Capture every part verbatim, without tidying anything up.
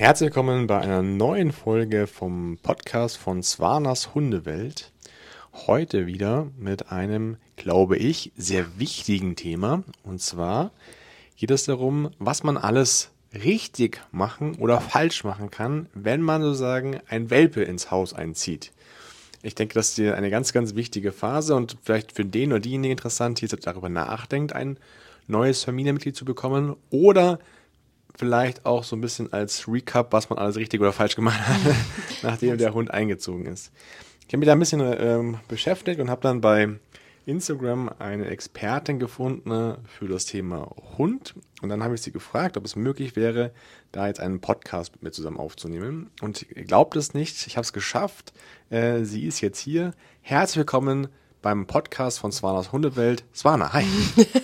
Herzlich willkommen bei einer neuen Folge vom Podcast von Swanas Hundewelt. Heute wieder mit einem, glaube ich, sehr wichtigen Thema. Und zwar geht es darum, was man alles richtig machen oder falsch machen kann, wenn man sozusagen ein Welpe ins Haus einzieht. Ich denke, das ist hier eine ganz, ganz wichtige Phase und vielleicht für den oder diejenigen interessant, die jetzt darüber nachdenkt, ein neues Familienmitglied zu bekommen oder vielleicht auch so ein bisschen als Recap, was man alles richtig oder falsch gemacht hat, nachdem der Hund eingezogen ist. Ich habe mich da ein bisschen ähm, beschäftigt und habe dann bei Instagram eine Expertin gefunden für das Thema Hund. Und dann habe ich sie gefragt, ob es möglich wäre, da jetzt einen Podcast mit mir zusammen aufzunehmen. Und ihr glaubt es nicht, ich habe es geschafft. Äh, sie ist jetzt hier. Herzlich willkommen beim Podcast von Swanas Hundewelt. Swana, hi.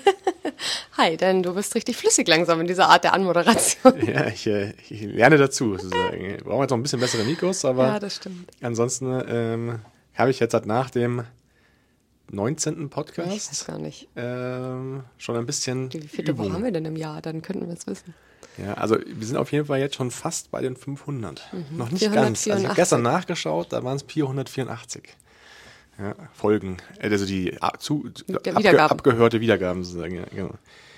Hi, denn du bist richtig flüssig langsam in dieser Art der Anmoderation. Ja, ich, äh, ich lerne dazu, sozusagen. Wir brauchen jetzt noch ein bisschen bessere Mikros, aber ja, das stimmt. Ansonsten ähm, habe ich jetzt halt nach dem neunzehnten Podcast Ich weiß gar nicht. Ähm, schon ein bisschen Wie viele Übung. Wochen haben wir denn im Jahr? Dann könnten wir es wissen. Ja, also wir sind auf jeden Fall jetzt schon fast bei den fünfhundert. Mhm. Noch nicht vierhundertvierundachtzig. ganz. Also ich habe gestern nachgeschaut, da waren es vierhundertvierundachtzig. Ja, Folgen, also die ab, zu, Der abge, Wiedergaben. abgehörte Wiedergaben sozusagen. Ja, genau.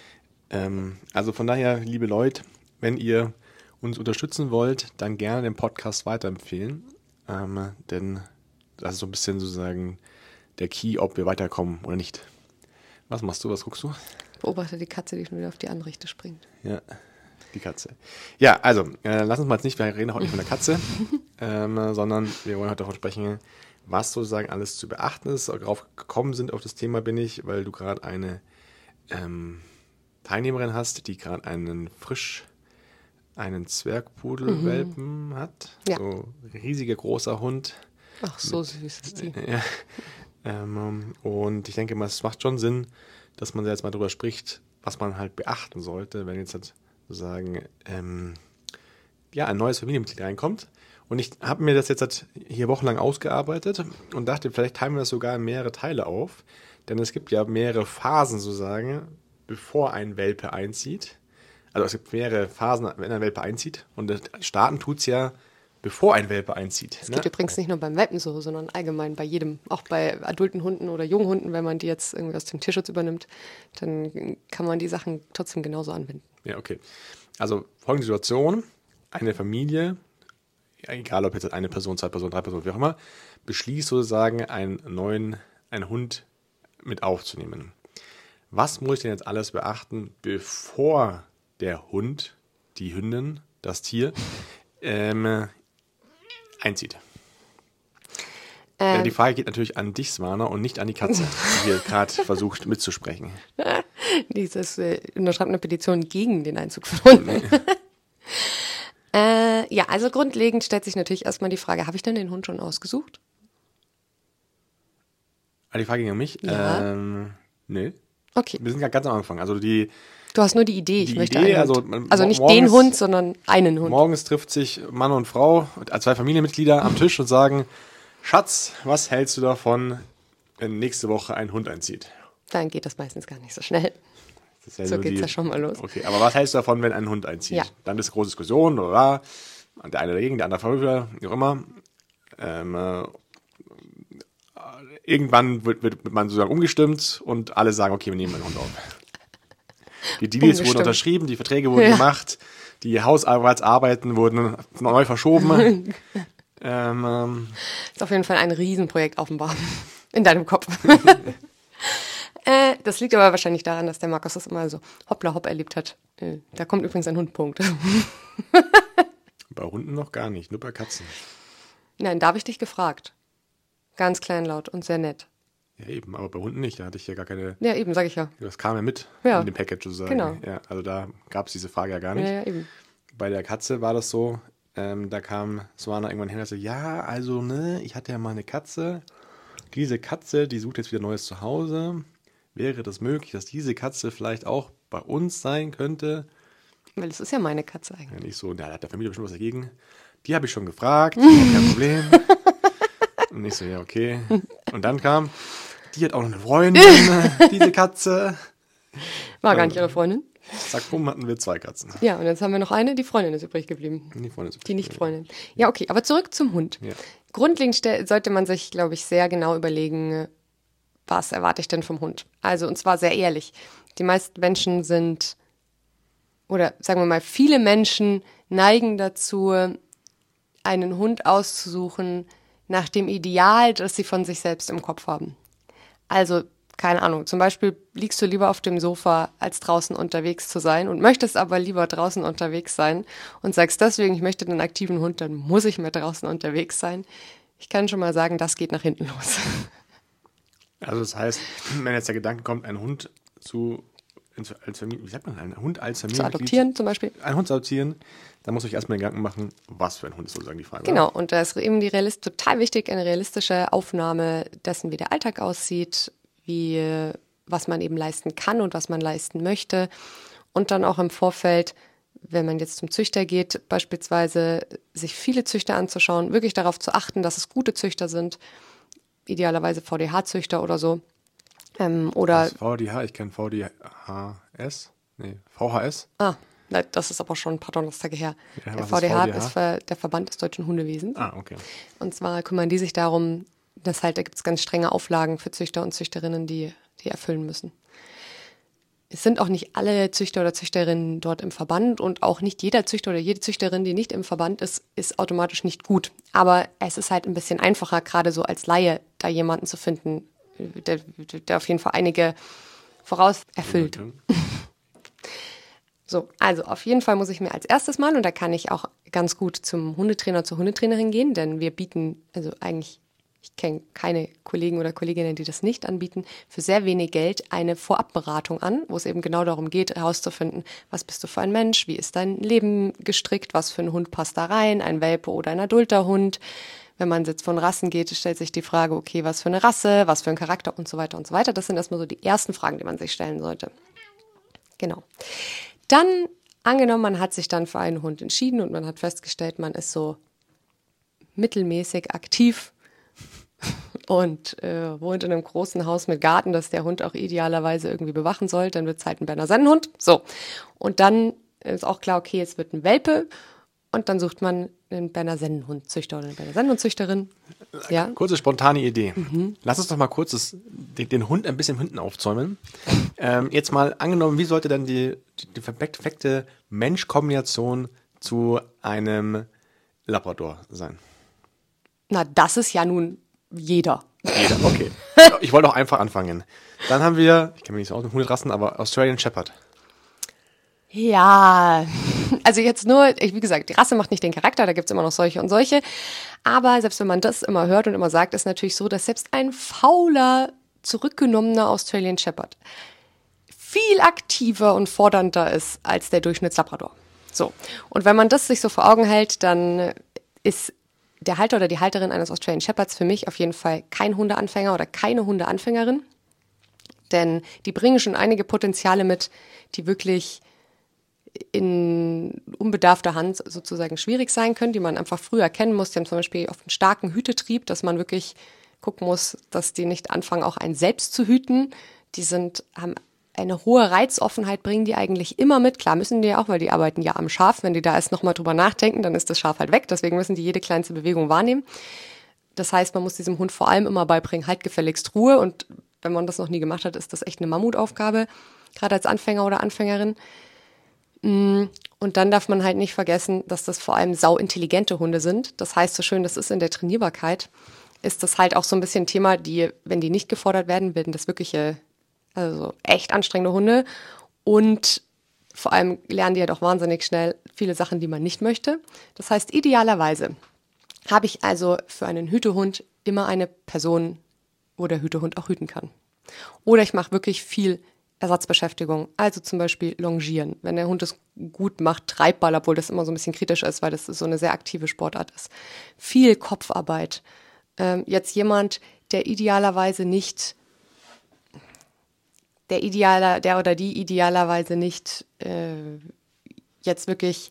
ähm, also von daher, liebe Leute, wenn ihr uns unterstützen wollt, dann gerne den Podcast weiterempfehlen. Ähm, denn das ist so ein bisschen sozusagen der Key, ob wir weiterkommen oder nicht. Was machst du, was guckst du? Beobachte die Katze, die schon wieder auf die Anrichte springt. Ja, die Katze. Ja, also, äh, lass uns mal jetzt nicht, wir reden heute nicht von der Katze, ähm, sondern wir wollen heute davon sprechen, was sozusagen alles zu beachten ist. Darauf gekommen sind auf das Thema bin ich, weil du gerade eine ähm, Teilnehmerin hast, die gerade einen frisch, einen Zwergpudelwelpen mhm. hat. Ja. So riesiger, großer Hund. Ach, so mit, süß ist die. Ja, ähm, und ich denke mal, es macht schon Sinn, dass man jetzt mal darüber spricht, was man halt beachten sollte, wenn jetzt halt sozusagen ähm, ja, ein neues Familienmitglied reinkommt. Und ich habe mir das jetzt halt hier wochenlang ausgearbeitet und dachte, vielleicht teilen wir das sogar in mehrere Teile auf. Denn es gibt ja mehrere Phasen sozusagen, bevor ein Welpe einzieht. Also es gibt mehrere Phasen, wenn ein Welpe einzieht. Und das starten tut es ja, bevor ein Welpe einzieht. Das geht ne? übrigens nicht nur beim Welpen so, sondern allgemein bei jedem. Auch bei adulten Hunden oder jungen Hunden, wenn man die jetzt irgendwie aus dem Tierschutz übernimmt, dann kann man die Sachen trotzdem genauso anwenden. Ja, okay. Also folgende Situation. Eine Familie, egal ob jetzt eine Person, zwei Personen, drei Personen, wie auch immer, beschließt sozusagen einen neuen, einen Hund mit aufzunehmen. Was muss ich denn jetzt alles beachten, bevor der Hund, die Hündin, das Tier, ähm, einzieht? Ähm, die Frage geht natürlich an dich, Swana, und nicht an die Katze, die hier gerade versucht mitzusprechen. Dieses äh, unterschreibt eine Petition gegen den Einzug von Hunden. Äh, ja, also grundlegend stellt sich natürlich erstmal die Frage, habe ich denn den Hund schon ausgesucht? Ah, die Frage ging an mich? Ja. Ähm, nee. Okay. Wir sind ja ganz am Anfang. Also die. Du hast nur die Idee, ich die möchte Idee, einen also, Hund. Also nicht morgens, den Hund, sondern einen Hund. Morgens trifft sich Mann und Frau, zwei Familienmitglieder am Tisch und sagen, Schatz, was hältst du davon, wenn nächste Woche ein Hund einzieht? Dann geht das meistens gar nicht so schnell. Ja so so geht's die, ja schon mal los. Okay, aber was hältst du davon, wenn ein Hund einzieht? Ja. Dann ist große Diskussion, oder? Der eine dagegen, der andere dafür, wie auch immer. Ähm, äh, irgendwann wird, wird man sozusagen umgestimmt und alle sagen, okay, wir nehmen einen Hund auf. Die Deals wurden unterschrieben, die Verträge wurden ja. gemacht, die Hausarbeitsarbeiten wurden neu verschoben. ähm, ähm, ist auf jeden Fall ein Riesenprojekt offenbar in deinem Kopf. Äh, das liegt aber wahrscheinlich daran, dass der Markus das immer so hoppla hopp erlebt hat. Äh, da kommt übrigens ein Hund, Punkt. Bei Hunden noch gar nicht, nur bei Katzen. Nein, da habe ich dich gefragt. Ganz kleinlaut und sehr nett. Ja eben, aber bei Hunden nicht, da hatte ich ja gar keine... Ja eben, sage ich ja. Das kam ja mit ja. in dem Package sozusagen. Genau. Ja, also da gab es diese Frage ja gar nicht. Ja, ja, eben. Bei der Katze war das so, ähm, da kam Swana irgendwann hin und sagte, ja, also ne, ich hatte ja mal eine Katze. Diese Katze, die sucht jetzt wieder ein neues Zuhause. Wäre das möglich, dass diese Katze vielleicht auch bei uns sein könnte? Weil es ist ja meine Katze eigentlich. Ja, nicht so, da hat der Familie bestimmt was dagegen. Die habe ich schon gefragt, kein Problem. Und ich so, ja, okay. Und dann kam, die hat auch noch eine Freundin, diese Katze. War gar nicht ihre Freundin? Zack, bumm, hatten wir zwei Katzen. Ja, und jetzt haben wir noch eine, die Freundin ist übrig geblieben. Die Freundin ist übrig Die Nicht-Freundin. Ja, okay, aber zurück zum Hund. Ja. Grundlegend ste- sollte man sich, glaube ich, sehr genau überlegen, was erwarte ich denn vom Hund? Also, und zwar sehr ehrlich. Die meisten Menschen sind, oder sagen wir mal, viele Menschen neigen dazu, einen Hund auszusuchen nach dem Ideal, das sie von sich selbst im Kopf haben. Also, keine Ahnung, zum Beispiel liegst du lieber auf dem Sofa, als draußen unterwegs zu sein und möchtest aber lieber draußen unterwegs sein und sagst deswegen, ich möchte einen aktiven Hund, dann muss ich mehr draußen unterwegs sein. Ich kann schon mal sagen, das geht nach hinten los. Also das heißt, wenn jetzt der Gedanke kommt, einen Hund zu, als Familie, wie sagt man, einen Hund als Familie Zu adoptieren zum Beispiel. Einen Hund zu adoptieren, dann muss ich erstmal Gedanken machen, was für ein Hund ist sozusagen die Frage. Genau, und da ist eben die Realist total wichtig, eine realistische Aufnahme dessen, wie der Alltag aussieht, wie, was man eben leisten kann und was man leisten möchte. Und dann auch im Vorfeld, wenn man jetzt zum Züchter geht, beispielsweise sich viele Züchter anzuschauen, wirklich darauf zu achten, dass es gute Züchter sind, idealerweise V D H-Züchter oder so. Ähm, oder das V D H, ich kenne V D H S, nee, V H S. Ah, nein, das ist aber schon ein paar Donnerstage her. Ja, der was V D H ist V D H? ist ver- der Verband des deutschen Hundewesens. Ah, okay. Und zwar kümmern die sich darum, dass halt, da gibt es ganz strenge Auflagen für Züchter und Züchterinnen, die, die erfüllen müssen. Es sind auch nicht alle Züchter oder Züchterinnen dort im Verband und auch nicht jeder Züchter oder jede Züchterin, die nicht im Verband ist, ist automatisch nicht gut. Aber es ist halt ein bisschen einfacher, gerade so als Laie, da jemanden zu finden, der, der auf jeden Fall einige voraus erfüllt. Okay. So, also auf jeden Fall muss ich mir als erstes mal, und da kann ich auch ganz gut zum Hundetrainer, zur Hundetrainerin gehen, denn wir bieten, also eigentlich, ich kenne keine Kollegen oder Kolleginnen, die das nicht anbieten, für sehr wenig Geld eine Vorabberatung an, wo es eben genau darum geht, herauszufinden, was bist du für ein Mensch, wie ist dein Leben gestrickt, was für ein Hund passt da rein, ein Welpe oder ein adulter Hund. Wenn man jetzt von Rassen geht, stellt sich die Frage, okay, was für eine Rasse, was für ein Charakter und so weiter und so weiter. Das sind erstmal so die ersten Fragen, die man sich stellen sollte. Genau. Dann, angenommen, man hat sich dann für einen Hund entschieden und man hat festgestellt, man ist so mittelmäßig aktiv und äh, wohnt in einem großen Haus mit Garten, das der Hund auch idealerweise irgendwie bewachen soll, dann wird es halt ein Berner Sennenhund. So. Und dann ist auch klar, okay, jetzt wird ein Welpe und dann sucht man einen Berner Sennenhundzüchter oder eine Berner Sennenhundzüchterin. Ja. Kurze spontane Idee. Mhm. Lass uns doch mal kurz das, den, den Hund ein bisschen hinten aufzäumen. Ähm, jetzt mal angenommen, wie sollte dann die, die perfekte Mensch-Kombination zu einem Labrador sein? Na, das ist ja nun jeder. Jeder, okay. Ich wollte auch einfach anfangen. Dann haben wir, ich kenne mich nicht so aus mit Hunderassen, aber Australian Shepherd. Ja, also jetzt nur, wie gesagt, die Rasse macht nicht den Charakter, da gibt's immer noch solche und solche. Aber selbst wenn man das immer hört und immer sagt, ist natürlich so, dass selbst ein fauler, zurückgenommener Australian Shepherd viel aktiver und fordernder ist als der Durchschnittslabrador. So, und wenn man das sich so vor Augen hält, dann ist der Halter oder die Halterin eines Australian Shepherds für mich auf jeden Fall kein Hundeanfänger oder keine Hundeanfängerin. Denn die bringen schon einige Potenziale mit, die wirklich in unbedarfter Hand sozusagen schwierig sein können, die man einfach früh erkennen muss. Die haben zum Beispiel oft einen starken Hütetrieb, dass man wirklich gucken muss, dass die nicht anfangen, auch einen selbst zu hüten. Die sind, haben eine hohe Reizoffenheit, bringen die eigentlich immer mit. Klar müssen die ja auch, weil die arbeiten ja am Schaf. Wenn die da erst nochmal drüber nachdenken, dann ist das Schaf halt weg. Deswegen müssen die jede kleinste Bewegung wahrnehmen. Das heißt, man muss diesem Hund vor allem immer beibringen, halt gefälligst Ruhe. Und wenn man das noch nie gemacht hat, ist das echt eine Mammutaufgabe, gerade als Anfänger oder Anfängerin. Und dann darf man halt nicht vergessen, dass das vor allem sauintelligente Hunde sind. Das heißt, so schön das ist in der Trainierbarkeit, ist das halt auch so ein bisschen ein Thema, die, wenn die nicht gefordert werden, werden das wirkliche, also echt anstrengende Hunde. Und vor allem lernen die ja doch wahnsinnig schnell viele Sachen, die man nicht möchte. Das heißt, idealerweise habe ich also für einen Hütehund immer eine Person, wo der Hütehund auch hüten kann. Oder ich mache wirklich viel Ersatzbeschäftigung, also zum Beispiel Longieren. Wenn der Hund es gut macht, Treibball, obwohl das immer so ein bisschen kritisch ist, weil das so eine sehr aktive Sportart ist. Viel Kopfarbeit. Ähm, jetzt jemand, der idealerweise nicht, der idealer, der oder die idealerweise nicht äh, jetzt wirklich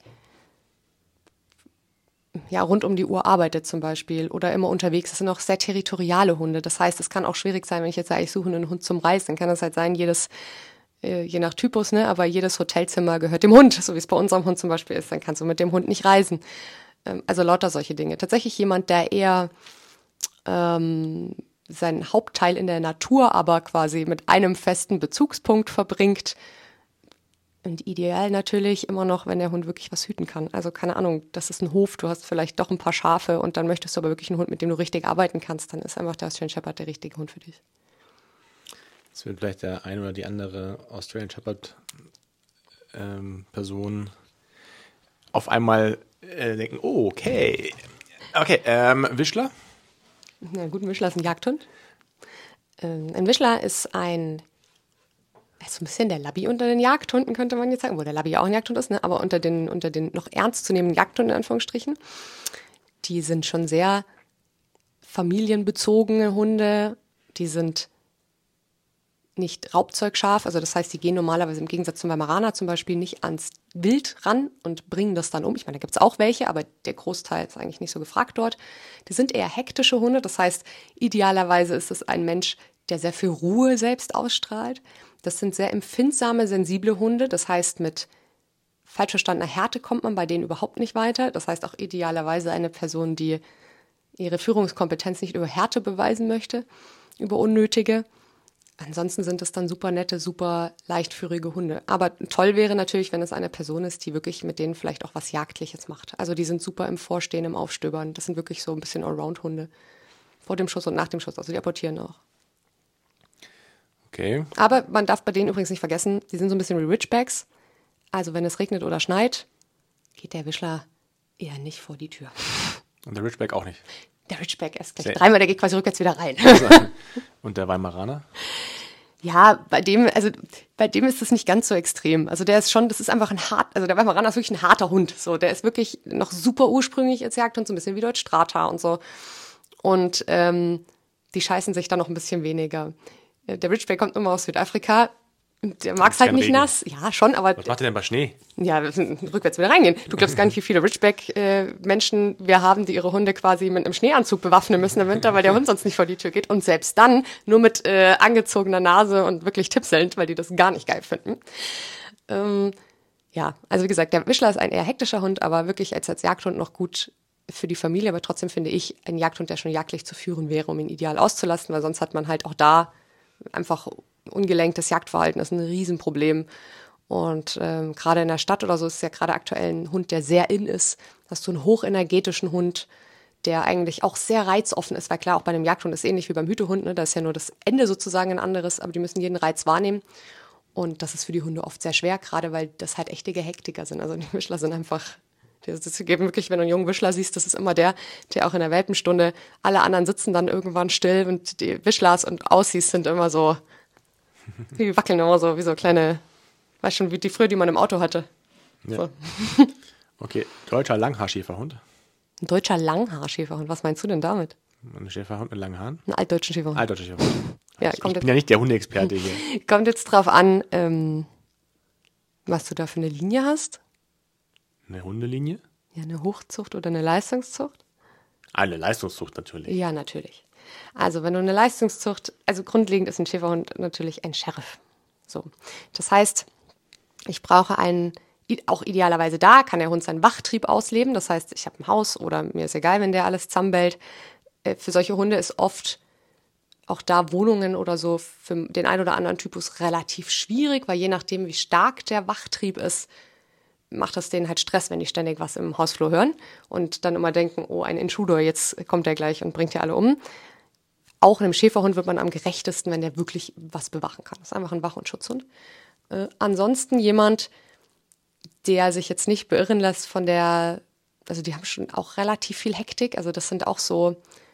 ja, rund um die Uhr arbeitet zum Beispiel oder immer unterwegs. Das sind auch sehr territoriale Hunde. Das heißt, es kann auch schwierig sein, wenn ich jetzt sage, ich suche einen Hund zum Reisen, dann kann das halt sein, jedes äh, je nach Typus, ne? Aber jedes Hotelzimmer gehört dem Hund, so wie es bei unserem Hund zum Beispiel ist. Dann kannst du mit dem Hund nicht reisen. Ähm, also lauter solche Dinge. Tatsächlich jemand, der eher ähm, seinen Hauptteil in der Natur aber quasi mit einem festen Bezugspunkt verbringt. Und ideal natürlich immer noch, wenn der Hund wirklich was hüten kann. Also keine Ahnung, das ist ein Hof, du hast vielleicht doch ein paar Schafe und dann möchtest du aber wirklich einen Hund, mit dem du richtig arbeiten kannst, dann ist einfach der Australian Shepherd der richtige Hund für dich. Das wird vielleicht der eine oder die andere Australian Shepherd ähm, Person auf einmal äh, denken, oh, okay. Okay, ähm, Wischler? Na gut, ein Wischler ist ein Jagdhund. Ähm, ein Wischler ist ein so ein bisschen der Labby unter den Jagdhunden, könnte man jetzt sagen, wo der Labby auch ein Jagdhund ist, ne? Aber unter den, unter den noch ernstzunehmenden Jagdhunden, in Anführungsstrichen. Die sind schon sehr familienbezogene Hunde, die sind nicht raubzeugscharf, also das heißt, die gehen normalerweise im Gegensatz zum Weimaraner zum Beispiel nicht ans Wild ran und bringen das dann um. Ich meine, da gibt es auch welche, aber der Großteil ist eigentlich nicht so gefragt dort. Die sind eher hektische Hunde, das heißt, idealerweise ist es ein Mensch, der sehr viel Ruhe selbst ausstrahlt. Das sind sehr empfindsame, sensible Hunde. Das heißt, mit falsch verstandener Härte kommt man bei denen überhaupt nicht weiter. Das heißt auch idealerweise eine Person, die ihre Führungskompetenz nicht über Härte beweisen möchte, über unnötige. Ansonsten sind es dann super nette, super leichtführige Hunde. Aber toll wäre natürlich, wenn es eine Person ist, die wirklich mit denen vielleicht auch was Jagdliches macht. Also die sind super im Vorstehen, im Aufstöbern. Das sind wirklich so ein bisschen Allround-Hunde. Vor dem Schuss und nach dem Schuss. Also die apportieren auch. Okay. Aber man darf bei denen übrigens nicht vergessen, die sind so ein bisschen wie Ridgebacks. Also wenn es regnet oder schneit, geht der Wischler eher nicht vor die Tür. Und der Ridgeback auch nicht? Der Ridgeback erst gleich Sehr. dreimal, der geht quasi rückwärts wieder rein. Und der Weimaraner? Ja, bei dem, also bei dem ist es nicht ganz so extrem. Also der ist schon, das ist einfach ein hart, also der Weimaraner ist wirklich ein harter Hund. So, der ist wirklich noch super ursprünglich als Jagdhund, so ein bisschen wie Deutsch Strata und so. Und ähm, die scheißen sich da noch ein bisschen weniger. Der Ridgeback kommt immer aus Südafrika. Der mag es halt nicht Regen. Nass. Ja, schon, aber... Was macht der denn bei Schnee? Ja, rückwärts wieder reingehen. Du glaubst gar nicht, wie viele Ridgeback-Menschen äh, wir haben, die ihre Hunde quasi mit einem Schneeanzug bewaffnen müssen im Winter, weil der Hund sonst nicht vor die Tür geht. Und selbst dann nur mit äh, angezogener Nase und wirklich tippselnd, weil die das gar nicht geil finden. Ähm, ja, also wie gesagt, der Wischler ist ein eher hektischer Hund, aber wirklich als, als Jagdhund noch gut für die Familie. Aber trotzdem finde ich, ein Jagdhund, der schon jagdlich zu führen wäre, um ihn ideal auszulasten, weil sonst hat man halt auch da einfach ungelenktes Jagdverhalten, das ist ein Riesenproblem. Und ähm, gerade in der Stadt oder so ist es ja gerade aktuell ein Hund, der sehr in ist. Hast du einen hochenergetischen Hund, der eigentlich auch sehr reizoffen ist, weil klar, auch bei einem Jagdhund ist ähnlich wie beim Hütehund, ne? Da ist ja nur das Ende sozusagen ein anderes, aber die müssen jeden Reiz wahrnehmen. Und das ist für die Hunde oft sehr schwer, gerade weil das halt echte Gehektiker sind. Also die Wischler sind einfach, das ist wirklich, wenn du einen jungen Wischler siehst, das ist immer der, der auch in der Welpenstunde, alle anderen sitzen dann irgendwann still und die Wischlers und Aussies sind immer so, die wackeln immer so wie so kleine, weißt schon, wie die früher, die man im Auto hatte. Ja. So. Okay, deutscher Langhaarschäferhund. Ein deutscher Langhaarschäferhund, was meinst du denn damit? Ein Schäferhund mit langen Haaren? Einen altdeutschen Schäferhund. Altdeutscher Schäferhund. Ja, ich kommt ich bin jetzt, ja nicht der Hundeexperte hier. kommt jetzt drauf an, ähm, was du da für eine Linie hast. Eine Hundelinie? Ja, eine Hochzucht oder eine Leistungszucht? Eine Leistungszucht natürlich. Ja, natürlich. Also wenn du eine Leistungszucht, also grundlegend ist ein Schäferhund natürlich ein Sheriff. So, das heißt, ich brauche einen, auch idealerweise da, kann der Hund seinen Wachtrieb ausleben. Das heißt, ich habe ein Haus oder mir ist egal, wenn der alles zusammenbellt. Für solche Hunde ist oft auch da Wohnungen oder so für den einen oder anderen Typus relativ schwierig, weil je nachdem, wie stark der Wachtrieb ist, macht das denen halt Stress, wenn die ständig was im Hausflur hören und dann immer denken, oh, ein Intruder, jetzt kommt der gleich und bringt die alle um. Auch einem Schäferhund wird man am gerechtesten, wenn der wirklich was bewachen kann. Das ist einfach ein Wach- und Schutzhund. Äh, ansonsten jemand, der sich jetzt nicht beirren lässt von der, also die haben schon auch relativ viel Hektik, also das sind auch so,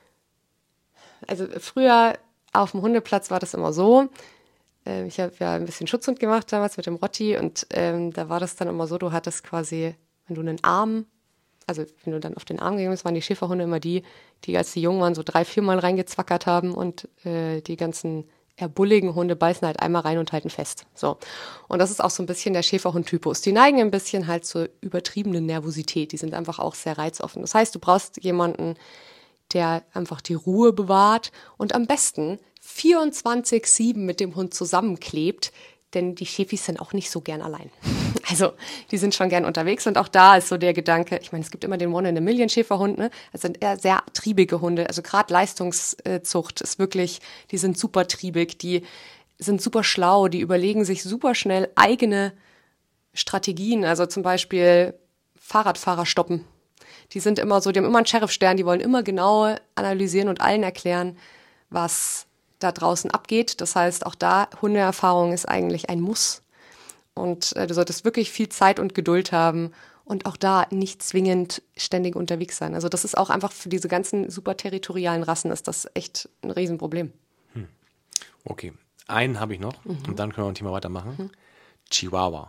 also früher auf dem Hundeplatz war das immer so, äh, ich habe ja ein bisschen Schutzhund gemacht damals mit dem Rotti und ähm, da war das dann immer so, du hattest quasi, wenn du einen Arm, also wenn du dann auf den Arm gegangen bist, waren die Schäferhunde immer die, die als die jung waren, so drei, viermal reingezwackert haben und äh, die ganzen erbulligen Hunde beißen halt einmal rein und halten fest. So. Und das ist auch so ein bisschen der Schäferhund-Typus. Die neigen ein bisschen halt zur übertriebenen Nervosität. Die sind einfach auch sehr reizoffen. Das heißt, du brauchst jemanden, der einfach die Ruhe bewahrt und am besten vierundzwanzig sieben mit dem Hund zusammenklebt, denn die Schäfis sind auch nicht so gern allein. Also die sind schon gern unterwegs und auch da ist so der Gedanke, ich meine, es gibt immer den One-in-a-Million-Schäferhund, ne? Das sind eher sehr triebige Hunde, also gerade Leistungszucht ist wirklich, die sind super triebig, die sind super schlau, die überlegen sich super schnell eigene Strategien, also zum Beispiel Fahrradfahrer stoppen. Die sind immer so, die haben immer einen Sheriff-Stern, die wollen immer genau analysieren und allen erklären, was da draußen abgeht. Das heißt, auch da, Hundeerfahrung ist eigentlich ein Muss. Und äh, du solltest wirklich viel Zeit und Geduld haben und auch da nicht zwingend ständig unterwegs sein. Also das ist auch einfach für diese ganzen super territorialen Rassen ist das echt ein Riesenproblem. Hm. Okay, einen habe ich noch mhm. und dann können wir ein Thema weitermachen. Mhm. Chihuahua.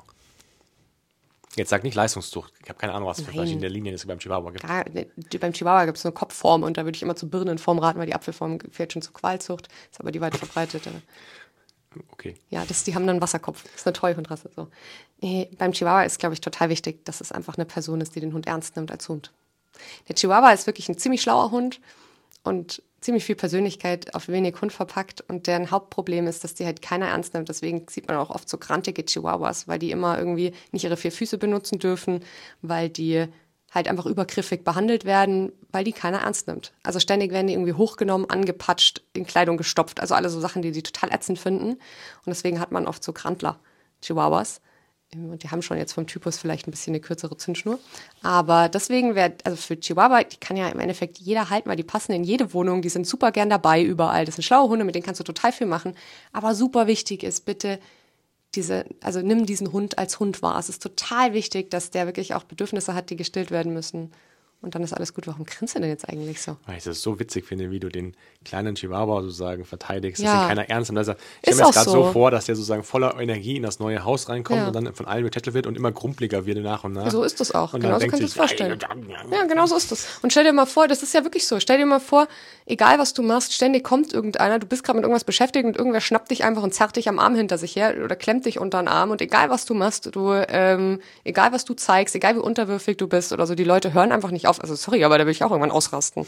Jetzt sag nicht Leistungszucht. Ich habe keine Ahnung, was für verschiedene Linien es beim Chihuahua gibt. Ja, ne, beim Chihuahua gibt es eine Kopfform und da würde ich immer zur Birnenform raten, weil die Apfelform fährt schon zur Qualzucht. Ist aber die weit verbreitete. Okay. Ja, das, die haben dann einen Wasserkopf. Das ist eine Treuhundrasse. So. Nee, beim Chihuahua ist, glaube ich, total wichtig, dass es einfach eine Person ist, die den Hund ernst nimmt als Hund. Der Chihuahua ist wirklich ein ziemlich schlauer Hund und ziemlich viel Persönlichkeit auf wenig Hund verpackt. Und deren Hauptproblem ist, dass die halt keiner ernst nimmt. Deswegen sieht man auch oft so grantige Chihuahuas, weil die immer irgendwie nicht ihre vier Füße benutzen dürfen, weil die halt einfach übergriffig behandelt werden, weil die keiner ernst nimmt. Also ständig werden die irgendwie hochgenommen, angepatscht, in Kleidung gestopft. Also alle so Sachen, die die total ätzend finden. Und deswegen hat man oft so Grantler Chihuahuas. Und die haben schon jetzt vom Typus vielleicht ein bisschen eine kürzere Zündschnur. Aber deswegen wäre, also für Chihuahua, die kann ja im Endeffekt jeder halten, weil die passen in jede Wohnung, die sind super gern dabei überall. Das sind schlaue Hunde, mit denen kannst du total viel machen. Aber super wichtig ist bitte diese, also nimm diesen Hund als Hund wahr. Es ist total wichtig, dass der wirklich auch Bedürfnisse hat, die gestillt werden müssen. Und dann ist alles gut. Warum grinst du denn jetzt eigentlich so? Weil ich das so witzig finde, wie du den kleinen Chihuahua sozusagen verteidigst, ja. dass ihn keiner ernst nimmt. Also ich stelle mir das gerade so. so vor, dass der sozusagen voller Energie in das neue Haus reinkommt ja. und dann von allen betätelt wird und immer krumpeliger wird nach und nach. So ist das auch. Und genau so kannst du es vorstellen. Ja, genau so ist das. Und stell dir mal vor, das ist ja wirklich so. Stell dir mal vor, egal was du machst, ständig kommt irgendeiner, du bist gerade mit irgendwas beschäftigt und irgendwer schnappt dich einfach und zerrt dich am Arm hinter sich her oder klemmt dich unter den Arm und egal was du machst, du, ähm, egal was du zeigst, egal wie unterwürfig du bist oder so, die Leute hören einfach nicht auf. Also sorry, aber da will ich auch irgendwann ausrasten.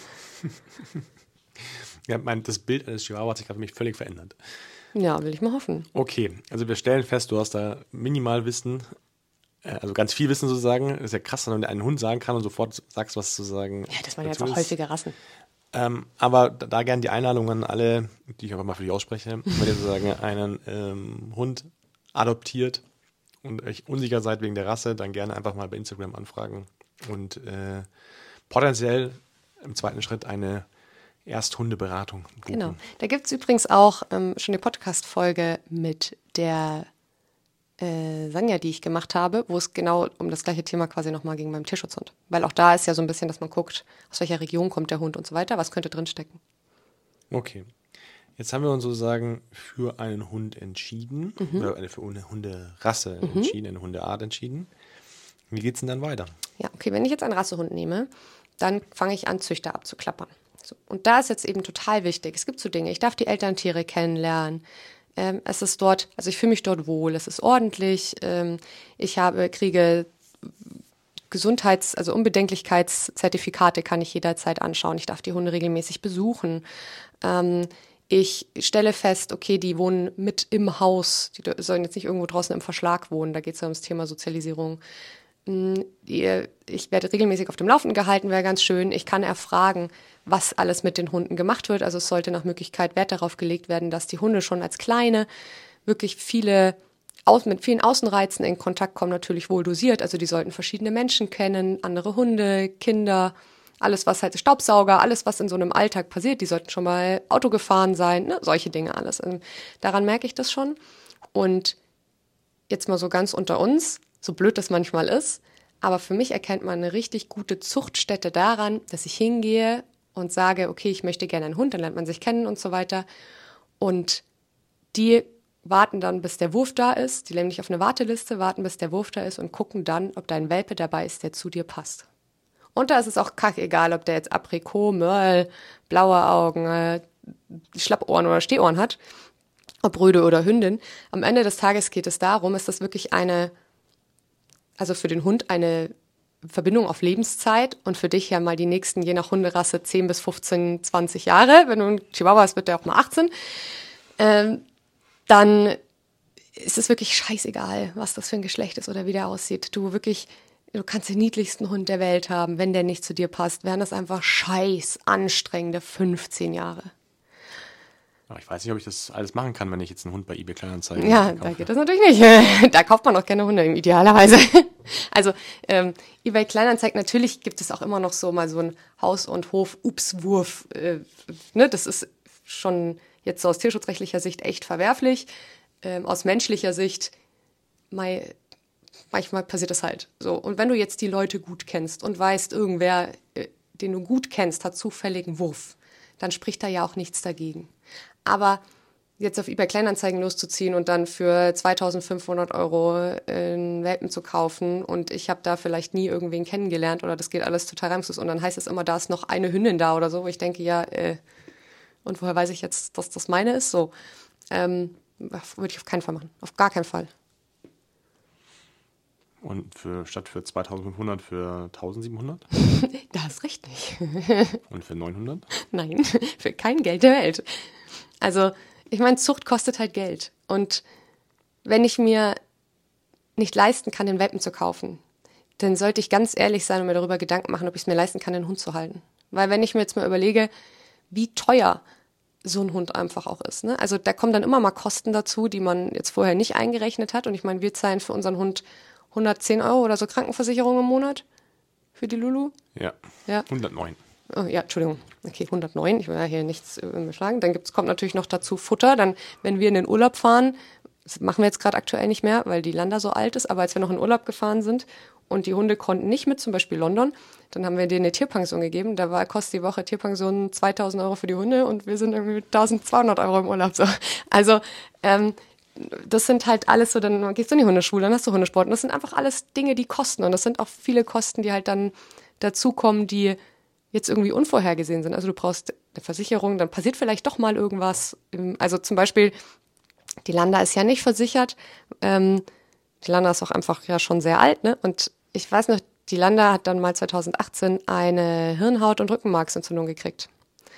Ja, mein, das Bild eines Chihuahua hat sich gerade für mich völlig verändert. Ja, will ich mal hoffen. Okay, also wir stellen fest, du hast da minimal Wissen, äh, also ganz viel Wissen sozusagen. Das ist ja krass, wenn du einen Hund sagen kann und sofort sagst, was zu sagen. Ja, das waren jetzt auch häufige Rassen. Ähm, aber da, da gerne die Einladung an alle, die ich einfach mal für dich ausspreche, wenn ihr sozusagen einen ähm, Hund adoptiert und euch unsicher seid wegen der Rasse, dann gerne einfach mal bei Instagram anfragen und äh, potenziell im zweiten Schritt eine Ersthundeberatung buchen. Genau. Da gibt es übrigens auch ähm, schon eine Podcast-Folge mit der äh, Sanja, die ich gemacht habe, wo es genau um das gleiche Thema quasi nochmal ging beim Tierschutzhund. Weil auch da ist ja so ein bisschen, dass man guckt, aus welcher Region kommt der Hund und so weiter, was könnte drinstecken. Okay. Jetzt haben wir uns sozusagen für einen Hund entschieden, mhm. oder für eine Hunderasse mhm. entschieden, eine Hundeart entschieden. Wie geht es denn dann weiter? Ja, okay, wenn ich jetzt einen Rassehund nehme, dann fange ich an, Züchter abzuklappern. So. Und da ist jetzt eben total wichtig, es gibt so Dinge, ich darf die Elterntiere kennenlernen, ähm, es ist dort, also ich fühle mich dort wohl, es ist ordentlich, ähm, ich habe, kriege Gesundheits-, also Unbedenklichkeitszertifikate kann ich jederzeit anschauen, ich darf die Hunde regelmäßig besuchen, ähm, ich stelle fest, okay, die wohnen mit im Haus, die sollen jetzt nicht irgendwo draußen im Verschlag wohnen, da geht es ja ums Thema Sozialisierung. Ich werde regelmäßig auf dem Laufenden gehalten, wäre ganz schön. Ich kann erfragen, was alles mit den Hunden gemacht wird. Also es sollte nach Möglichkeit Wert darauf gelegt werden, dass die Hunde schon als Kleine wirklich viele mit vielen Außenreizen in Kontakt kommen, natürlich wohl dosiert. Also die sollten verschiedene Menschen kennen, andere Hunde, Kinder, alles was halt Staubsauger, alles was in so einem Alltag passiert. Die sollten schon mal Auto gefahren sein, ne? Solche Dinge alles. Und daran merke ich das schon. Und jetzt mal so ganz unter uns, so blöd das manchmal ist, aber für mich erkennt man eine richtig gute Zuchtstätte daran, dass ich hingehe und sage, okay, ich möchte gerne einen Hund, dann lernt man sich kennen und so weiter. Und die warten dann, bis der Wurf da ist, die legen dich auf eine Warteliste, warten, bis der Wurf da ist und gucken dann, ob dein Welpe dabei ist, der zu dir passt. Und da ist es auch kackegal, ob der jetzt Aprikot, Mörl, blaue Augen, äh, Schlappohren oder Stehohren hat, ob Rüde oder Hündin. Am Ende des Tages geht es darum, ist das wirklich eine, also für den Hund eine Verbindung auf Lebenszeit und für dich ja mal die nächsten, je nach Hunderasse, zehn bis fünfzehn, zwanzig Jahre. Wenn du ein Chihuahua hast, wird der auch mal achtzehn. Ähm, dann es ist wirklich scheißegal, was das für ein Geschlecht ist oder wie der aussieht. Du wirklich, du kannst den niedlichsten Hund der Welt haben, wenn der nicht zu dir passt, wären das einfach scheiß anstrengende fünfzehn Jahre. Ich weiß nicht, ob ich das alles machen kann, wenn ich jetzt einen Hund bei eBay Kleinanzeigen Ja, kaufe. da geht das natürlich nicht. Da kauft man auch keine Hunde idealerweise. Also ähm, eBay Kleinanzeigen, natürlich gibt es auch immer noch so mal so einen Haus- und Hof-Upswurf. Äh, ne? Das ist schon jetzt so aus tierschutzrechtlicher Sicht echt verwerflich. Ähm, aus menschlicher Sicht, mei, manchmal passiert das halt so. Und wenn du jetzt die Leute gut kennst und weißt, irgendwer, äh, den du gut kennst, hat zufälligen Wurf, dann spricht da ja auch nichts dagegen. Aber jetzt auf eBay Kleinanzeigen loszuziehen und dann für zweitausendfünfhundert Euro einen Welpen zu kaufen und ich habe da vielleicht nie irgendwen kennengelernt oder das geht alles total reibungslos und dann heißt es immer, da ist noch eine Hündin da oder so, wo ich denke, ja, äh, und woher weiß ich jetzt, dass das meine ist? So, ähm, würde ich auf keinen Fall machen. Auf gar keinen Fall. Und für, statt für zweitausendfünfhundert für eintausendsiebenhundert? Das ist richtig. Und für neunhundert? Nein, für kein Geld der Welt. Also, ich meine, Zucht kostet halt Geld. Und wenn ich mir nicht leisten kann, den Welpen zu kaufen, dann sollte ich ganz ehrlich sein und mir darüber Gedanken machen, ob ich es mir leisten kann, den Hund zu halten. Weil wenn ich mir jetzt mal überlege, wie teuer so ein Hund einfach auch ist. Ne? Also da kommen dann immer mal Kosten dazu, die man jetzt vorher nicht eingerechnet hat. Und ich meine, wir zahlen für unseren Hund hundertzehn Euro oder so Krankenversicherung im Monat für die Lulu. Ja, Ja. hundertneun. Oh, ja, Entschuldigung. Okay, hundertneun. Ich will ja hier nichts überschlagen. Dann gibt's, kommt natürlich noch dazu Futter. Dann, wenn wir in den Urlaub fahren, das machen wir jetzt gerade aktuell nicht mehr, weil die Landa so alt ist, aber als wir noch in Urlaub gefahren sind und die Hunde konnten nicht mit, zum Beispiel London, dann haben wir denen eine Tierpension gegeben. Da war, kostet die Woche Tierpension zweitausend Euro für die Hunde und wir sind irgendwie mit eintausendzweihundert Euro im Urlaub. So. Also, ähm, das sind halt alles so, dann gehst du in die Hundeschule, dann hast du Hundesport und das sind einfach alles Dinge, die kosten und das sind auch viele Kosten, die halt dann dazukommen, die jetzt irgendwie unvorhergesehen sind. Also du brauchst eine Versicherung, dann passiert vielleicht doch mal irgendwas. Also zum Beispiel, die Landa ist ja nicht versichert. Ähm, die Landa ist auch einfach ja schon sehr alt, ne? Und ich weiß noch, die Landa hat dann mal zweitausendachtzehn eine Hirnhaut- und Rückenmarksentzündung gekriegt.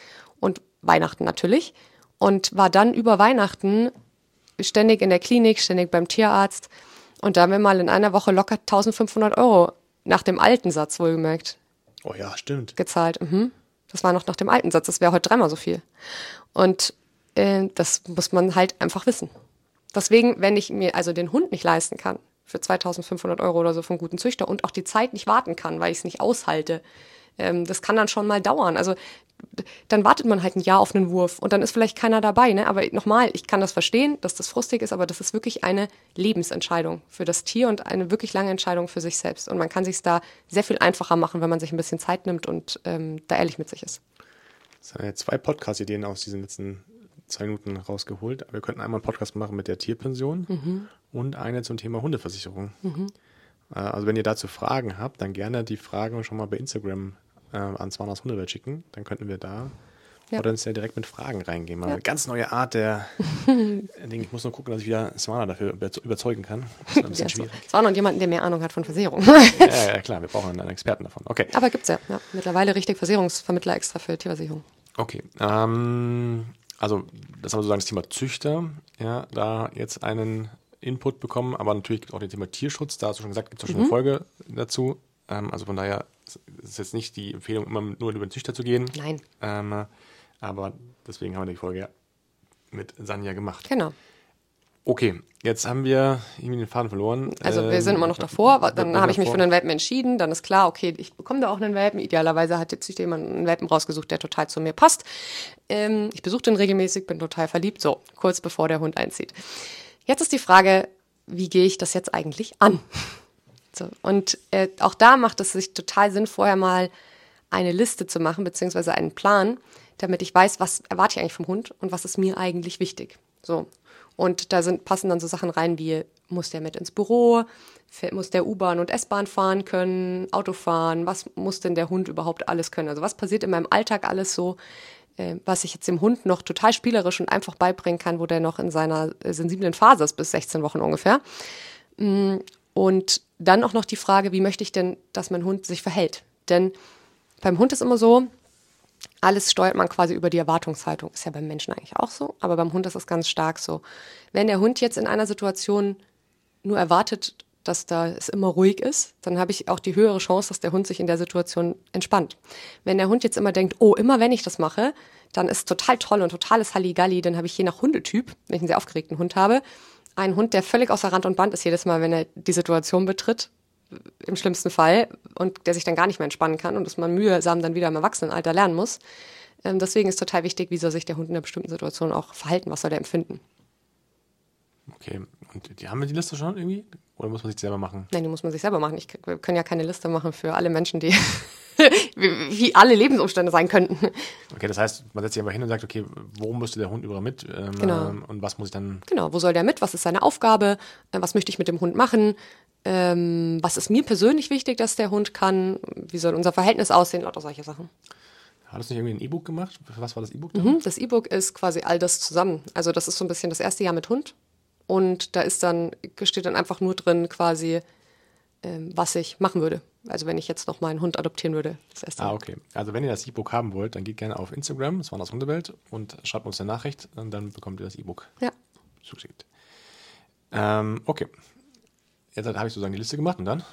Und Weihnachten natürlich. Und war dann über Weihnachten ständig in der Klinik, ständig beim Tierarzt. Und da haben wir mal in einer Woche locker eintausendfünfhundert Euro nach dem alten Satz wohlgemerkt Oh ja, stimmt. gezahlt. Mhm. Das war noch nach dem alten Satz. Das wäre heute dreimal so viel. Und äh, das muss man halt einfach wissen. Deswegen, wenn ich mir also den Hund nicht leisten kann für zweitausendfünfhundert Euro oder so von guten Züchter und auch die Zeit nicht warten kann, weil ich es nicht aushalte, ähm, das kann dann schon mal dauern. Also dann wartet man halt ein Jahr auf einen Wurf und dann ist vielleicht keiner dabei. Ne? Aber nochmal, ich kann das verstehen, dass das frustig ist, aber das ist wirklich eine Lebensentscheidung für das Tier und eine wirklich lange Entscheidung für sich selbst. Und man kann sich da sehr viel einfacher machen, wenn man sich ein bisschen Zeit nimmt und ähm, da ehrlich mit sich ist. Das sind ja zwei Podcast-Ideen aus diesen letzten zwei Minuten rausgeholt. Wir könnten einmal einen Podcast machen mit der Tierpension mhm. und eine zum Thema Hundeversicherung. Mhm. Also wenn ihr dazu Fragen habt, dann gerne die Fragen schon mal bei Instagram äh, an Swanas Hundewelt schicken. Dann könnten wir da ja. potenziell direkt mit Fragen reingehen. Mal ja. eine ganz neue Art der Dinge. Ich muss nur gucken, dass ich wieder Swana dafür überzeugen kann. Das ist ein bisschen ja, schwierig. So. Swana und jemanden, der mehr Ahnung hat von Versicherung. ja, ja, klar. Wir brauchen einen Experten davon. Okay. Aber gibt's ja. ja. Mittlerweile richtig Versicherungsvermittler extra für Tierversicherung. Okay. Ähm, also das haben wir sozusagen das Thema Züchter. Ja, da jetzt einen Input bekommen, aber natürlich gibt es auch das Thema Tierschutz, da hast du schon gesagt, gibt es auch schon mhm. eine Folge dazu. Ähm, also von daher ist jetzt nicht die Empfehlung, immer nur über den Züchter zu gehen. Nein. Ähm, aber deswegen haben wir die Folge mit Sanja gemacht. Genau. Okay, jetzt haben wir irgendwie den Faden verloren. Also wir sind immer noch davor, dann habe ich mich für einen Welpen entschieden, dann ist klar, okay, ich bekomme da auch einen Welpen. Idealerweise hat jetzt sich jemand einen Welpen rausgesucht, der total zu mir passt. Ähm, ich besuche den regelmäßig, bin total verliebt, so kurz bevor der Hund einzieht. Jetzt ist die Frage, wie gehe ich das jetzt eigentlich an? So, und äh, auch da macht es sich total Sinn, vorher mal eine Liste zu machen, beziehungsweise einen Plan, damit ich weiß, was erwarte ich eigentlich vom Hund und was ist mir eigentlich wichtig. So. Und da sind, passen dann so Sachen rein wie, muss der mit ins Büro, muss der U-Bahn und S-Bahn fahren können, Auto fahren, was muss denn der Hund überhaupt alles können? Also was passiert in meinem Alltag alles so, äh, was ich jetzt dem Hund noch total spielerisch und einfach beibringen kann, wo der noch in seiner äh, sensiblen Phase ist, bis sechzehn Wochen ungefähr. Und dann auch noch die Frage, wie möchte ich denn, dass mein Hund sich verhält? Denn beim Hund ist immer so, alles steuert man quasi über die Erwartungshaltung. Ist ja beim Menschen eigentlich auch so, aber beim Hund ist es ganz stark so. Wenn der Hund jetzt in einer Situation nur erwartet, dass da es immer ruhig ist, dann habe ich auch die höhere Chance, dass der Hund sich in der Situation entspannt. Wenn der Hund jetzt immer denkt, oh, immer wenn ich das mache, dann ist total toll und totales Halligalli, dann habe ich je nach Hundetyp, wenn ich einen sehr aufgeregten Hund habe, einen Hund, der völlig außer Rand und Band ist jedes Mal, wenn er die Situation betritt, im schlimmsten Fall, und der sich dann gar nicht mehr entspannen kann und dass man mühsam dann wieder im Erwachsenenalter lernen muss. Ähm, deswegen ist total wichtig, wie soll sich der Hund in einer bestimmten Situation auch verhalten, was soll der empfinden. Okay, und die, haben wir die Liste schon irgendwie? Oder muss man sich selber machen? Nein, die muss man sich selber machen. Ich, wir können ja keine Liste machen für alle Menschen, die wie, wie alle Lebensumstände sein könnten. Okay, das heißt, man setzt sich einfach hin und sagt, okay, wo müsste der Hund überall mit? Ähm, Genau. Und was muss ich dann... Genau, wo soll der mit? Was ist seine Aufgabe? Äh, Was möchte ich mit dem Hund machen? Ähm, was ist mir persönlich wichtig, dass der Hund kann? Wie soll unser Verhältnis aussehen? Lauter solche Sachen. Hat das nicht irgendwie ein E-Book gemacht? Für was war das E-Book da? Mhm, das E-Book ist quasi all das zusammen. Also das ist so ein bisschen das erste Jahr mit Hund. Und da ist dann, steht dann einfach nur drin quasi, ähm, was ich machen würde. Also wenn ich jetzt noch mal einen Hund adoptieren würde. Das erste Ah, Jahr. okay. Also wenn ihr das E-Book haben wollt, dann geht gerne auf Instagram, das war das Hundewelt, und schreibt uns eine Nachricht und dann bekommt ihr das E-Book Ja. zugeschickt. Ähm, okay. Jetzt habe ich sozusagen die Liste gemacht und dann?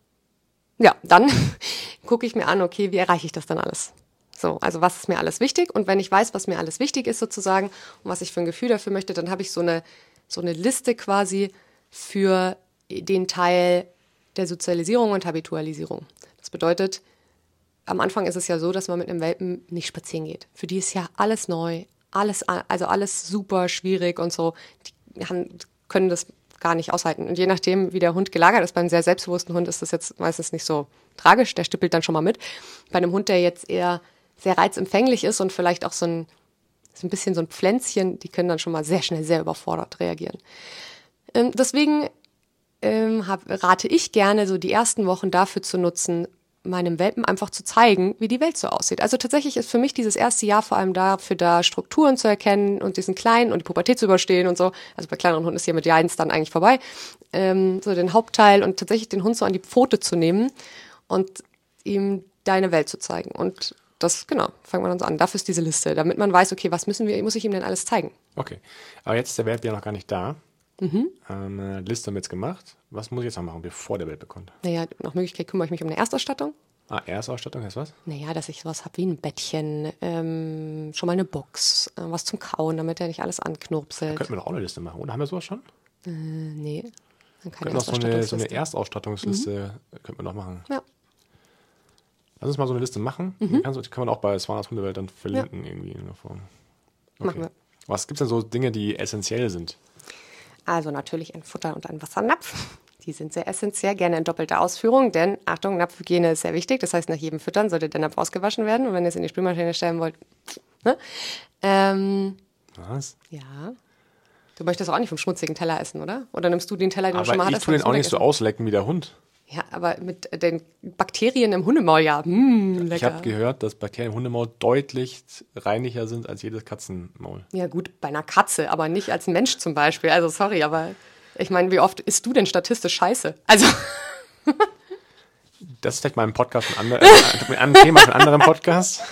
Ja, dann gucke ich mir an, okay, wie erreiche ich das dann alles? So, also was ist mir alles wichtig? Und wenn ich weiß, was mir alles wichtig ist sozusagen und was ich für ein Gefühl dafür möchte, dann habe ich so eine, so eine Liste quasi für den Teil der Sozialisierung und Habitualisierung. Das bedeutet, am Anfang ist es ja so, dass man mit einem Welpen nicht spazieren geht. Für die ist ja alles neu, alles, also alles super schwierig und so. Die haben, können das gar nicht aushalten. Und je nachdem, wie der Hund gelagert ist, bei einem sehr selbstbewussten Hund ist das jetzt meistens nicht so tragisch, der stippelt dann schon mal mit. Bei einem Hund, der jetzt eher sehr reizempfänglich ist und vielleicht auch so ein, so ein bisschen so ein Pflänzchen, die können dann schon mal sehr schnell sehr überfordert reagieren. Ähm, deswegen ähm, hab, rate ich gerne, so die ersten Wochen dafür zu nutzen, meinem Welpen einfach zu zeigen, wie die Welt so aussieht. Also tatsächlich ist für mich dieses erste Jahr vor allem dafür da, Strukturen zu erkennen und diesen kleinen und die Pubertät zu überstehen und so. Also bei kleineren Hunden ist hier mit Jahr eins dann eigentlich vorbei. Ähm, so den Hauptteil und tatsächlich den Hund so an die Pfote zu nehmen und ihm deine Welt zu zeigen. Und das, genau, fangen wir dann so an. Dafür ist diese Liste, damit man weiß, okay, was müssen wir, muss ich ihm denn alles zeigen? Okay. Aber jetzt ist der Welpe ja noch gar nicht da. Mhm. Ähm, eine Liste haben wir jetzt gemacht. Was muss ich jetzt noch machen, bevor der Welpe kommt? Naja, nach Möglichkeit kümmere ich mich um eine Erstausstattung. Ah, Erstausstattung heißt was? Naja, dass ich sowas habe wie ein Bettchen, ähm, schon mal eine Box, äh, was zum Kauen, damit er nicht alles anknurpselt. Könnten wir doch auch eine Liste machen, oder? Haben wir sowas schon? Äh, nee, dann keine Könnten noch so eine, so eine Erstausstattungsliste. Erstausstattungsliste könnten wir noch machen. Ja. Lass uns mal so eine Liste machen. Die kann, die kann man auch bei Swanas Hundewelt dann verlinken irgendwie in der Form. Machen wir. Was gibt es denn so Dinge, die essentiell sind? Also natürlich ein Futter und ein Wassernapf. Die sind sehr essentiell, gerne in doppelter Ausführung, denn Achtung, Napfhygiene ist sehr wichtig. Das heißt, nach jedem Füttern sollte der Napf ausgewaschen werden. Und wenn ihr es in die Spülmaschine stellen wollt, ne? Ähm, Was? ja. Du möchtest auch nicht vom schmutzigen Teller essen, oder? Oder nimmst du den Teller, den du schon Aber mal ich hattest? tue den kannst du auch nicht so wegessen? auslecken wie der Hund. Ja, aber mit den Bakterien im Hundemaul, ja. Mm, lecker. Ich habe gehört, dass Bakterien im Hundemaul deutlich reiniger sind als jedes Katzenmaul. Ja gut, bei einer Katze, aber nicht als Mensch zum Beispiel. Also sorry, aber ich meine, wie oft isst du denn statistisch Scheiße? Also Das ist vielleicht mal ein Podcast von anderen, äh, ein Thema von anderen Podcasts.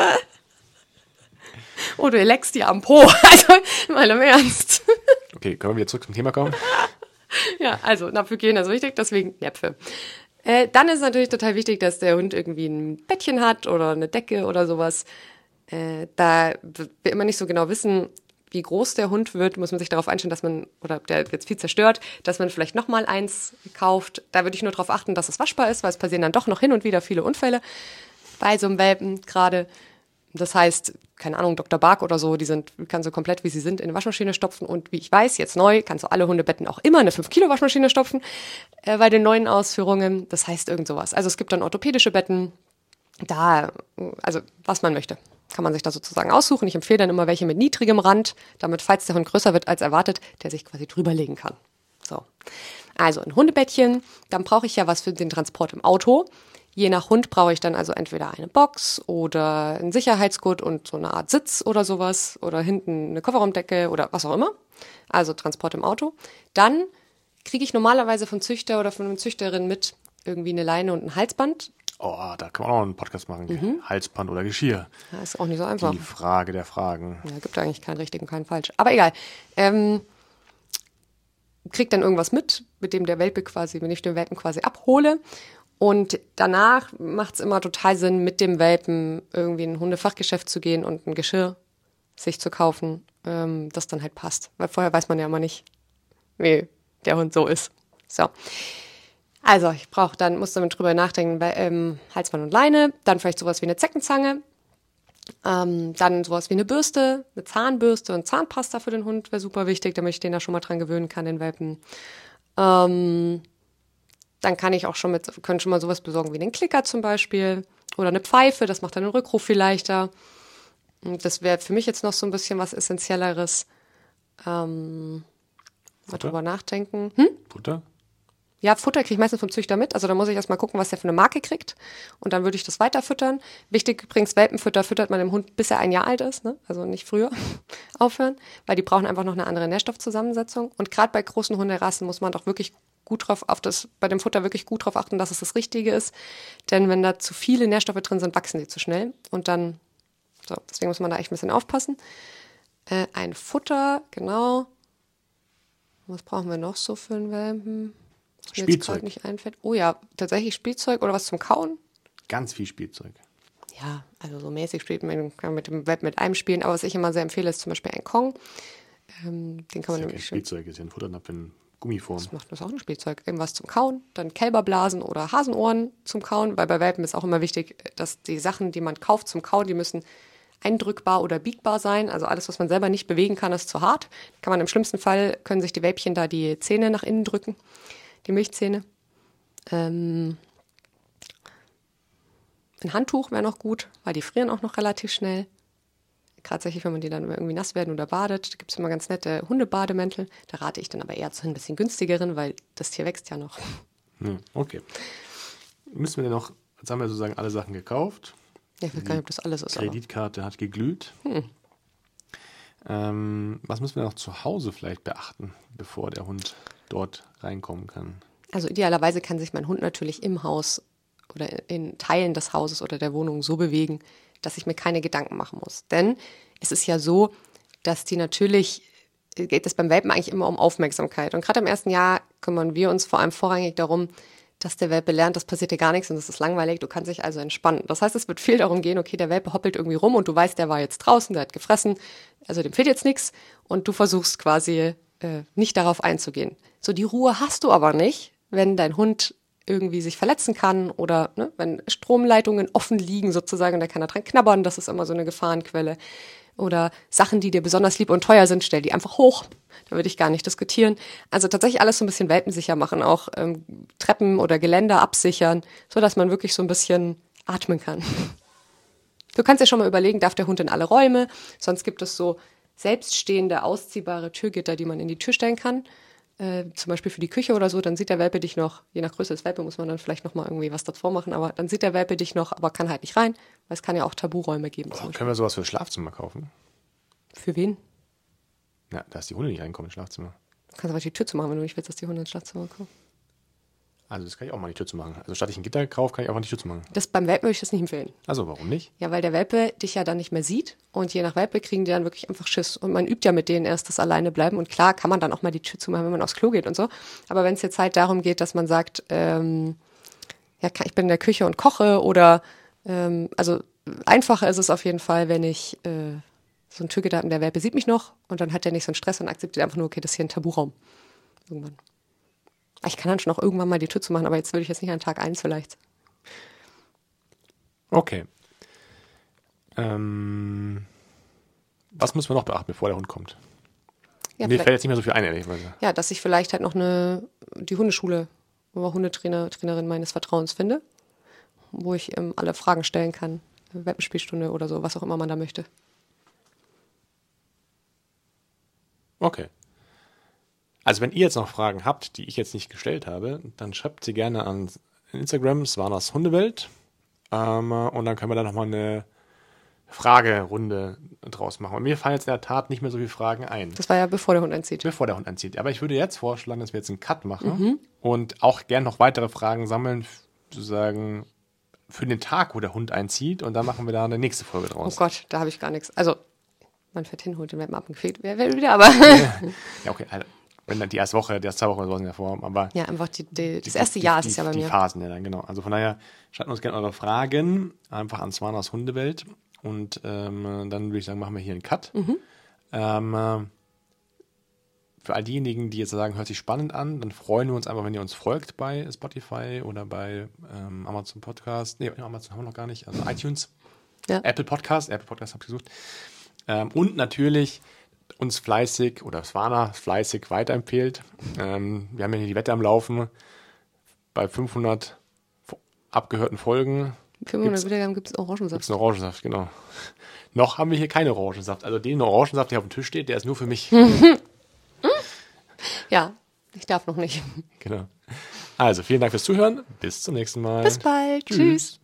oh, du leckst dir am Po. Also mal im Ernst. Okay, können wir wieder zurück zum Thema kommen? Ja, also Napfhygiene ist wichtig, deswegen Näpfe. Äh, dann ist natürlich total wichtig, dass der Hund irgendwie ein Bettchen hat oder eine Decke oder sowas. Äh, da wir immer nicht so genau wissen, wie groß der Hund wird, muss man sich darauf einstellen, dass man, oder der jetzt viel zerstört, dass man vielleicht nochmal eins kauft. Da würde ich nur darauf achten, dass es waschbar ist, weil es passieren dann doch noch hin und wieder viele Unfälle bei so einem Welpen gerade. Das heißt, keine Ahnung, Doktor Bark oder so, die sind, kannst du komplett, wie sie sind, in eine Waschmaschine stopfen. Und wie ich weiß, jetzt neu, kannst du alle Hundebetten auch immer in eine fünf Kilo Waschmaschine stopfen äh, bei den neuen Ausführungen. Das heißt irgend sowas. Also es gibt dann orthopädische Betten, da, also was man möchte, kann man sich da sozusagen aussuchen. Ich empfehle dann immer welche mit niedrigem Rand, damit, falls der Hund größer wird als erwartet, der sich quasi drüber legen kann. So, also ein Hundebettchen, dann brauche ich ja was für den Transport im Auto. Je nach Hund brauche ich dann also entweder eine Box oder einen Sicherheitsgurt und so eine Art Sitz oder sowas oder hinten eine Kofferraumdecke oder was auch immer. Also Transport im Auto. Dann kriege ich normalerweise vom Züchter oder von einer Züchterin mit irgendwie eine Leine und ein Halsband. Oh, da kann man auch einen Podcast machen. Mhm. Halsband oder Geschirr. Ja, ist auch nicht so einfach. Die Frage der Fragen. Ja, gibt eigentlich keinen richtigen, keinen falsch. Aber egal. Ähm, kriegt dann irgendwas mit, mit dem der Welpe quasi, wenn ich den Welpen quasi abhole. Und danach macht es immer total Sinn, mit dem Welpen irgendwie in ein Hundefachgeschäft zu gehen und ein Geschirr sich zu kaufen, ähm, das dann halt passt. Weil vorher weiß man ja immer nicht, wie der Hund so ist. So. Also, ich brauche dann, muss damit drüber nachdenken, bei, ähm, Halsband und Leine, dann vielleicht sowas wie eine Zeckenzange, ähm, dann sowas wie eine Bürste, eine Zahnbürste und Zahnpasta für den Hund wäre super wichtig, damit ich den da schon mal dran gewöhnen kann, den Welpen. Ähm, dann kann ich auch schon mit, können schon mal sowas besorgen wie einen Klicker zum Beispiel oder eine Pfeife, das macht dann den Rückruf viel leichter. Und das wäre für mich jetzt noch so ein bisschen was Essentielleres. Ähm, mal drüber nachdenken. Hm? Futter? Ja, Futter kriege ich meistens vom Züchter mit. Also da muss ich erstmal gucken, was der für eine Marke kriegt. Und dann würde ich das weiter füttern. Wichtig übrigens, Welpenfutter füttert man dem Hund, bis er ein Jahr alt ist. Ne? Also nicht früher aufhören, weil die brauchen einfach noch eine andere Nährstoffzusammensetzung. Und gerade bei großen Hunderassen muss man doch wirklich gut drauf, auf das, bei dem Futter wirklich gut drauf achten, dass es das Richtige ist. Denn wenn da zu viele Nährstoffe drin sind, wachsen die zu schnell. Und dann, so, deswegen muss man da echt ein bisschen aufpassen. Äh, ein Futter, genau. Was brauchen wir noch so für einen Welpen? Was mir jetzt gerade nicht einfällt. Oh ja, tatsächlich Spielzeug oder was zum Kauen? Ganz viel Spielzeug. Ja, also so mäßig spielt man, kann man mit dem Web mit einem spielen. Aber was ich immer sehr empfehle, ist zum Beispiel ein Kong. Ähm, den kann man das ist ja nämlich kein Spielzeug, ist ja ein Futternapf in Gummiform. Das macht das auch ein Spielzeug. Irgendwas zum Kauen, dann Kälberblasen oder Hasenohren zum Kauen, weil bei Welpen ist auch immer wichtig, dass die Sachen, die man kauft zum Kauen, die müssen eindrückbar oder biegbar sein. Also alles, was man selber nicht bewegen kann, ist zu hart. Kann man im schlimmsten Fall, können sich die Welpchen da die Zähne nach innen drücken. Die Milchzähne. Ähm, ein Handtuch wäre noch gut, weil die frieren auch noch relativ schnell. Tatsächlich, wenn man die dann irgendwie nass werden oder badet. Da gibt es immer ganz nette Hundebademäntel. Da rate ich dann aber eher zu ein bisschen günstigeren, weil das Tier wächst ja noch. Hm, okay. Müssen wir denn noch, jetzt haben wir sozusagen alle Sachen gekauft. Ja, ich weiß gar nicht, ob das alles ist. Kreditkarte aber hat geglüht. Hm. Ähm, was müssen wir noch zu Hause vielleicht beachten, bevor der Hund dort reinkommen kann? Also idealerweise kann sich mein Hund natürlich im Haus oder in Teilen des Hauses oder der Wohnung so bewegen, dass ich mir keine Gedanken machen muss. Denn es ist ja so, dass die natürlich, geht es beim Welpen eigentlich immer um Aufmerksamkeit. Und gerade im ersten Jahr kümmern wir uns vor allem vorrangig darum, dass der Welpe lernt, das passiert dir gar nichts und das ist langweilig, du kannst dich also entspannen. Das heißt, es wird viel darum gehen, okay, der Welpe hoppelt irgendwie rum und du weißt, der war jetzt draußen, der hat gefressen, also dem fehlt jetzt nichts und du versuchst quasi äh, nicht darauf einzugehen. So, die Ruhe hast du aber nicht, wenn dein Hund irgendwie sich verletzen kann oder ne, wenn Stromleitungen offen liegen sozusagen und der kann da dran knabbern, das ist immer so eine Gefahrenquelle. Oder Sachen, die dir besonders lieb und teuer sind, stell die einfach hoch. Da würde ich gar nicht diskutieren. Also tatsächlich alles so ein bisschen welpensicher machen, auch ähm, Treppen oder Geländer absichern, so dass man wirklich so ein bisschen atmen kann. Du kannst dir schon mal überlegen, darf der Hund in alle Räume? Sonst gibt es so selbststehende, ausziehbare Türgitter, die man in die Tür stellen kann. Äh, zum Beispiel für die Küche oder so, dann sieht der Welpe dich noch, je nach Größe des Welpe muss man dann vielleicht noch mal irgendwie was davor machen, aber dann sieht der Welpe dich noch, aber kann halt nicht rein, weil es kann ja auch Taburäume geben. Oh, können wir sowas für das Schlafzimmer kaufen? Für wen? Ja, dass die Hunde nicht reinkommen ins Schlafzimmer. Du kannst aber die Tür zu machen, wenn du nicht willst, dass die Hunde ins Schlafzimmer kommen. Also das kann ich auch mal die Tür zu machen. Also statt ich ein Gitter kaufe, kann ich auch mal die Tür zu machen. Das, beim Welpen würde ich das nicht empfehlen. Also warum nicht? Ja, weil der Welpe dich ja dann nicht mehr sieht und je nach Welpe kriegen die dann wirklich einfach Schiss. Und man übt ja mit denen erst das alleine bleiben und klar kann man dann auch mal die Tür zumachen, wenn man aufs Klo geht und so. Aber wenn es jetzt halt darum geht, dass man sagt, ähm, ja, ich bin in der Küche und koche oder ähm, also einfacher ist es auf jeden Fall, wenn ich äh, so ein Türgitter habe und der Welpe sieht mich noch und dann hat der nicht so einen Stress und akzeptiert einfach nur, okay, das ist hier ein Taburaum. Irgendwann. Ich kann dann schon auch irgendwann mal die Tür zu machen, aber jetzt würde ich jetzt nicht an Tag eins vielleicht. Okay. Ähm, was muss man noch beachten, bevor der Hund kommt? Ja, mir fällt jetzt nicht mehr so viel ein, ehrlicherweise. Ja, dass ich vielleicht halt noch eine, die Hundeschule oder Hundetrainer, Trainerin meines Vertrauens finde, wo ich ähm, alle Fragen stellen kann. Welpenspielstunde oder so, was auch immer man da möchte. Okay. Also wenn ihr jetzt noch Fragen habt, die ich jetzt nicht gestellt habe, dann schreibt sie gerne an Instagram, Swanas Hundewelt. Ähm, und dann können wir da nochmal eine Fragerunde draus machen. Und mir fallen jetzt in der Tat nicht mehr so viele Fragen ein. Das war ja bevor der Hund einzieht. Bevor der Hund einzieht. Aber ich würde jetzt vorschlagen, dass wir jetzt einen Cut machen mhm. und auch gerne noch weitere Fragen sammeln, sozusagen für den Tag, wo der Hund einzieht und dann machen wir da eine nächste Folge Oh draus. Gott, da habe ich gar nichts. Also, man fährt hin, holt den Welpen ab und quält wer will wieder, aber Ja, okay, also, wenn dann die erste Woche, die erste zwei Wochen sowas in der Form, aber ja, einfach die, die, das die- erste die, Jahr die, ist es ja bei die mir. Phasen, ja, dann genau. Also von daher, schreibt uns gerne eure Fragen einfach an Swanas Hundewelt und ähm, dann würde ich sagen, machen wir hier einen Cut. Mhm. Ähm, äh, für all diejenigen, die jetzt sagen, hört sich spannend an, dann freuen wir uns einfach, wenn ihr uns folgt bei Spotify oder bei ähm, Amazon Podcast. Nee, Amazon haben wir noch gar nicht, also iTunes, Ja. Apple Podcast, Apple Podcast habe ich gesucht. Ähm, und natürlich uns fleißig oder Swana fleißig weiterempfehlt. Ähm, wir haben ja hier die Wette am Laufen. Bei fünfhundert fo- abgehörten Folgen fünfhundert Gibt's- Wiedergaben gibt es gibt Orangensaft. es einen Orangensaft, genau. Noch haben wir hier keinen Orangensaft. Also den Orangensaft, der auf dem Tisch steht, der ist nur für mich. Ja, ich darf noch nicht. Genau. Also vielen Dank fürs Zuhören. Bis zum nächsten Mal. Bis bald. Tschüss. Tschüss.